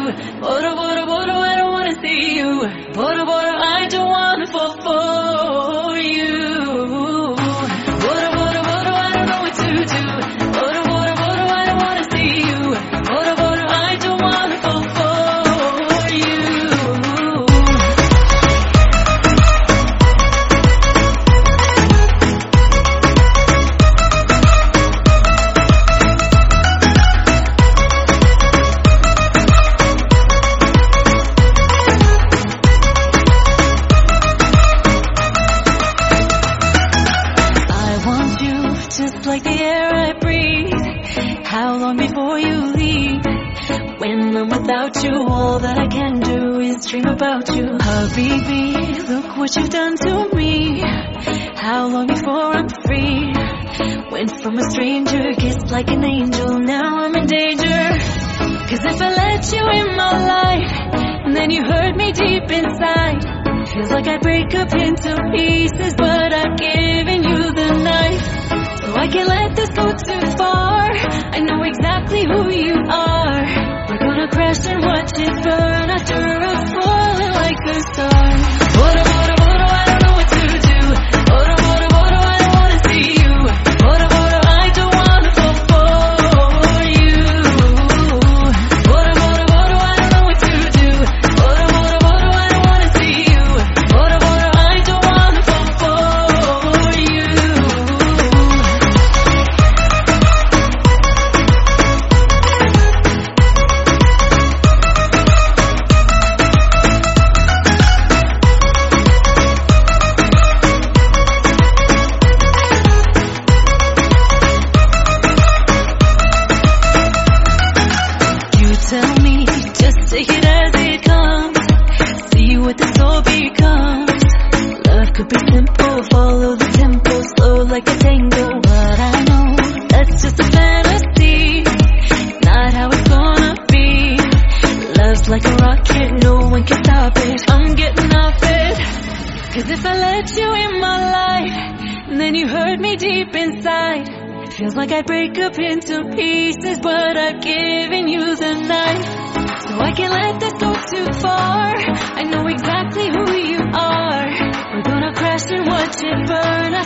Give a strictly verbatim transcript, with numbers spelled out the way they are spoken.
Boro, boro, boro, I don't wanna see you. Boro, boro, I don't wanna fall for you. Boro, boro, boro, I don't know what to do. Boro, boro, boro, I don't wanna see you. Boro, boro, I don't wanna fall for you. Just like the air I breathe. How long before you leave? When I'm without you, all that I can do is dream about you. Habibi, look what you've done to me. How long before I'm free? Went from a stranger, kissed like an angel, now I'm in danger. Cause if I let you in my life, and then you hurt me deep inside, feels like I break up into pieces, but I've given you the knife. So I can't let this go too far. I know exactly who you are. We're gonna crash and watch it burn after us falling like a star. Boro, boro, boro, I don't know what to do. Boro, boro, boro, I don't wanna see you. Boro, boro, I don't wanna fall for you. Boro, boro, boro, I don't know what to do. Boro, boro, boro, I don't wanna see you. Boro, boro, I don't wanna fall for you. Tell me, just take it as it comes. See what this all becomes. Love could be simple, follow the tempo, slow like a tango. But I know that's just a fantasy, not how it's gonna be. Love's like a rocket, no one can stop it. I'm getting off it. Cause if I let you in my life, and then you hurt me deep inside, feels like I break up into pieces, but I've given you the knife. So I can't let this go too far. I know exactly who you are. We're gonna crash and watch it burn.